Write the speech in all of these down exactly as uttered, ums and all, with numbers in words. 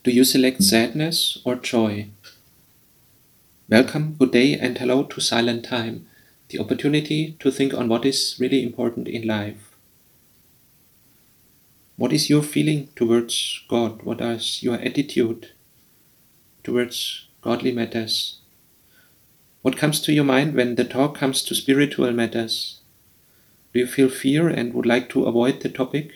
Do you select sadness or joy? Welcome, good day, and hello to Silent Time, the opportunity to think on what is really important in life. What is your feeling towards God? What is your attitude towards godly matters? What comes to your mind when the talk comes to spiritual matters? Do you feel fear and would like to avoid the topic?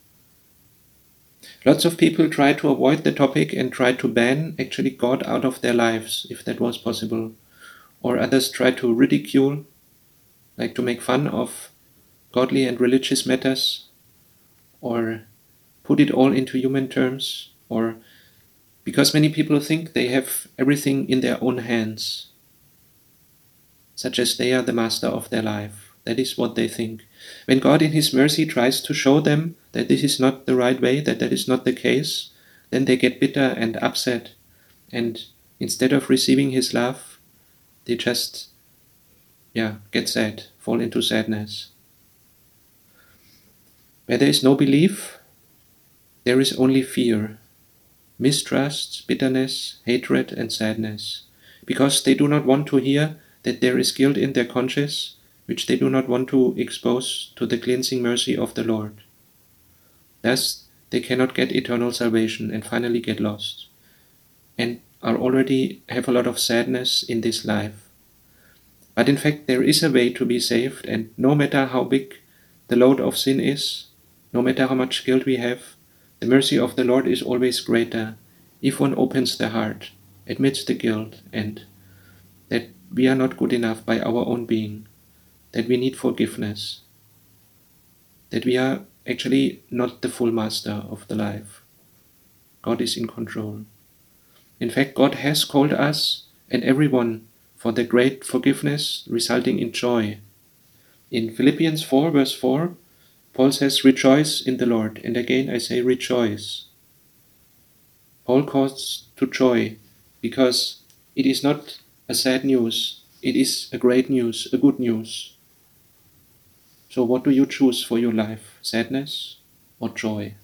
Lots of people try to avoid the topic and try to ban actually God out of their lives, if that was possible. Or others try to ridicule, like to make fun of godly and religious matters, or put it all into human terms, or because many people think they have everything in their own hands, such as they are the master of their life. That is what they think. When God in His mercy tries to show them that this is not the right way, that that is not the case, then they get bitter and upset, and instead of receiving His love, they just, yeah, get sad, fall into sadness. Where there is no belief, there is only fear, mistrust, bitterness, hatred, and sadness, because they do not want to hear that there is guilt in their conscience, which they do not want to expose to the cleansing mercy of the Lord. Thus, they cannot get eternal salvation and finally get lost, and are already have a lot of sadness in this life. But in fact, there is a way to be saved, and no matter how big the load of sin is, no matter how much guilt we have, the mercy of the Lord is always greater if one opens the heart, admits the guilt, and that we are not good enough by our own being, that we need forgiveness, that we are actually not the full master of the life. God is in control. In fact, God has called us and everyone for the great forgiveness resulting in joy. In Philippians four, verse four, Paul says, "Rejoice in the Lord." And again I say, rejoice. Paul calls to joy because it is not a sad news, it is a great news, a good news. So what do you choose for your life, sadness or joy?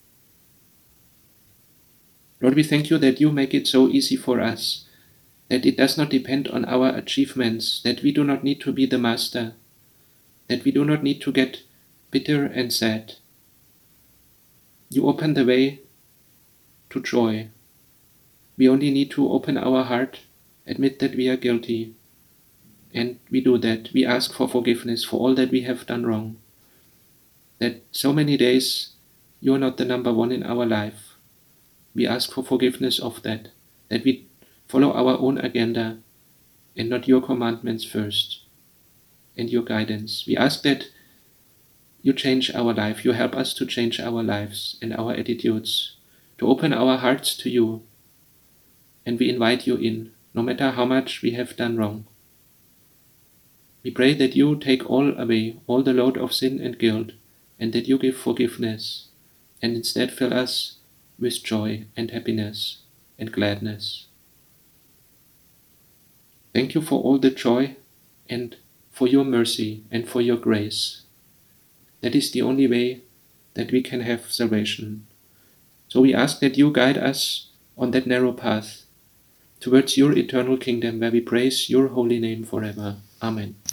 Lord, we thank you that you make it so easy for us, that it does not depend on our achievements, that we do not need to be the master, that we do not need to get bitter and sad. You open the way to joy. We only need to open our heart, admit that we are guilty, and we do that. We ask for forgiveness for all that we have done wrong. That so many days you are not the number one in our life. We ask for forgiveness of that, that we follow our own agenda and not your commandments first and your guidance. We ask that you change our life, you help us to change our lives and our attitudes, to open our hearts to you, and we invite you in, no matter how much we have done wrong. We pray that you take all away, all the load of sin and guilt, and that you give forgiveness, and instead fill us with joy and happiness and gladness. Thank you for all the joy and for your mercy and for your grace. That is the only way that we can have salvation. So we ask that you guide us on that narrow path towards your eternal kingdom, where we praise your holy name forever. Amen.